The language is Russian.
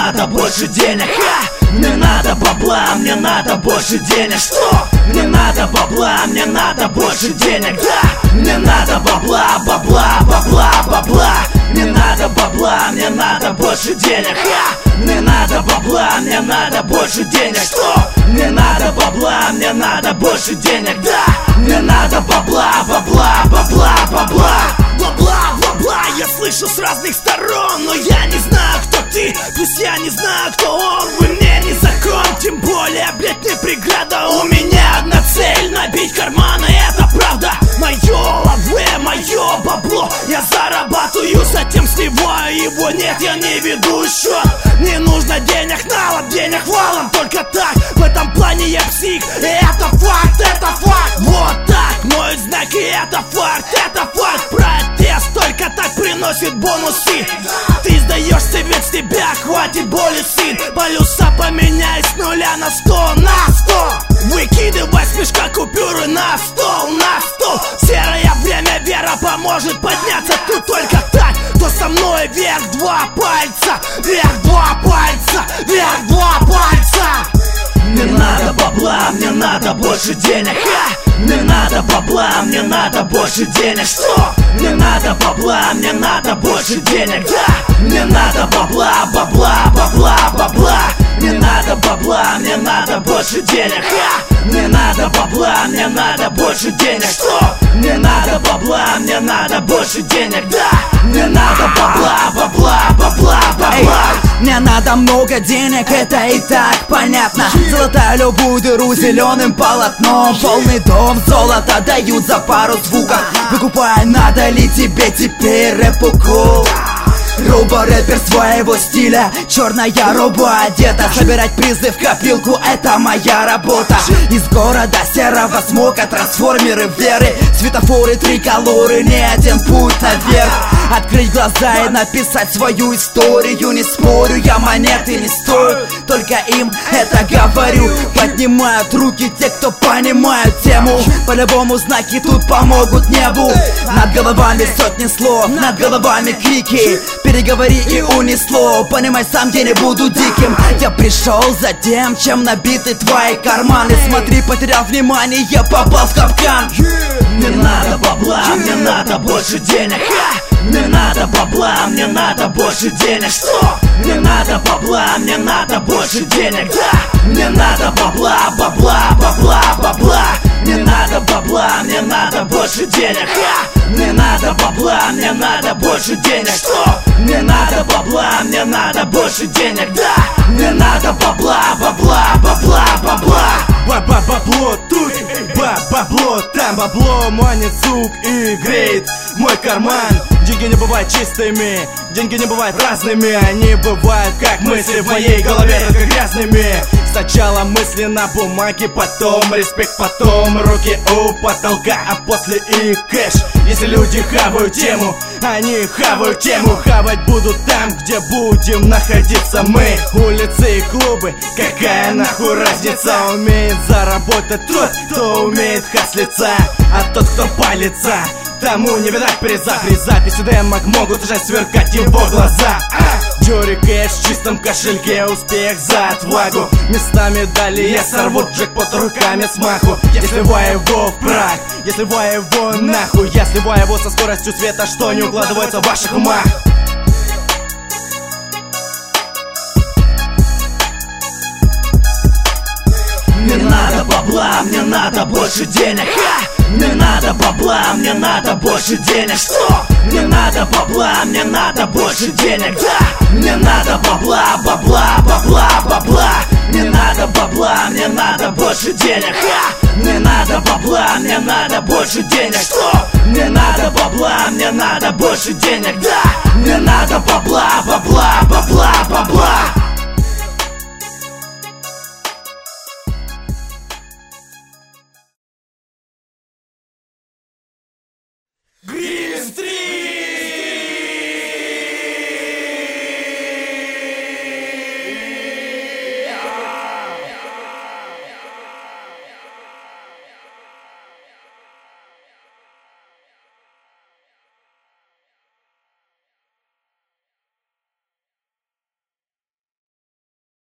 надо больше денег. Мне надо бабла, мне надо больше денег. Что? Мне надо бабла, мне надо больше денег. Да, мне надо бабла, бабла, бабла, бабла. Мне надо бабла, мне надо больше денег. Мне надо бабла, мне надо больше денег. Что? Мне надо бабла, мне надо больше денег. Да, мне надо бабла, бабла, бабла, бабла. Бабла, бабла, я слышу с разных сторон, но я не знаю, кто ты, плюс я не знаю, кто он. Вы мне не закон, тем более, блять, не преграда. У меня одна цель — набить карманы, это правда. Мое лаве, мое бабло, я зарабатываю, затем сливаю его. Нет, я не веду счет, не нужно денег налом, денег валом. Только так, в этом плане я псих, и это факт, это факт. Вот так, мой знак, и это факт, это факт. Протест только так приносит бонусы. Ты сдаешься, ведь с тебя хватит боли, сын. Полюса поменяй с нуля на 100, на 100. Выкидывай с мешка купюры на стол, на стол. Серое время, вера поможет подняться. Тут только так, то со мной вверх два пальца, вверх два пальца, вверх два пальца. Мне надо бабла, мне надо больше денег. Мне надо бабла, мне надо больше денег. Что? Мне надо бабла, мне надо больше денег. Да, мне надо бабла, бабла, бабла, бабла. Мне надо бабла, мне надо больше денег. Мне надо бабла, мне надо больше денег. Что? Мне надо бабла, мне надо больше денег. Да, мне надо бабла, бабла, бабла, бабла. Мне надо много денег, это и так понятно. Золотая любую дыру зеленым полотном. Полный дом золота дают за пару звуков. Выкупай, надо ли тебе теперь рэп-укол? Робо-рэпер своего стиля, черная роба одета. Собирать призы в копилку — это моя работа. Из города серого смока трансформеры веры, светофоры, триколоры, не один путь наверх. Открыть глаза и написать свою историю. Не спорю, я монеты не стою, только им это говорю. Поднимают руки те, кто понимают тему. По-любому знаки тут помогут небу. Над головами сотни слов, над головами крики. Переговори и унесло, понимай сам, я не буду диким. Я пришел за тем, чем набиты твои карманы. Смотри, потерял внимание, я попал в капкан. Мне надо бабла, мне надо больше денег. Мне надо бабла, мне надо больше денег. Что? Мне надо бабла, мне надо больше денег. Да, мне надо бабла, бабла, бабла, бабла. Мне надо бабла, мне надо больше денег. Мне надо бабла, мне надо больше денег. Что? Мне надо бабла, мне надо больше денег. Да, мне надо бабла, бабла, бабла, бабла. Бабло тут, бабло там, бабло манит сук и греет мой карман. Деньги не бывают чистыми, деньги не бывают разными. Они бывают как мысли в моей голове, только грязными. Сначала мысли на бумаге, потом респект, потом руки у потолка, а после и кэш. Если люди хавают тему, они хавают тему. Хавать будут там, где будем находиться мы. Улицы и клубы, какая нахуй разница? Умеет заработать тот, кто умеет хаслиться. А тот, кто палится, тому не видать приза. При записи демок могут уже сверкать его глаза. Джори Кэш в чистом кошельке, успех за отвагу. Местами далее сорвут джекпот руками смаху. Я сливаю его в прах, я сливаю его нахуй. Я сливаю его со скоростью света, что не укладывается в ваших умах. Мне надо бабла, мне надо больше денег. Мне надо бабла, мне надо больше денег. Что? Мне надо бабла, мне надо больше денег. Да, мне надо бабла, бабла, бабла, бабла. Мне надо бабла, мне надо больше денег. Мне надо бабла, мне надо больше денег. Что? Мне надо бабла, мне надо больше денег. Да, мне надо бабла, бабла, бабла, бабла.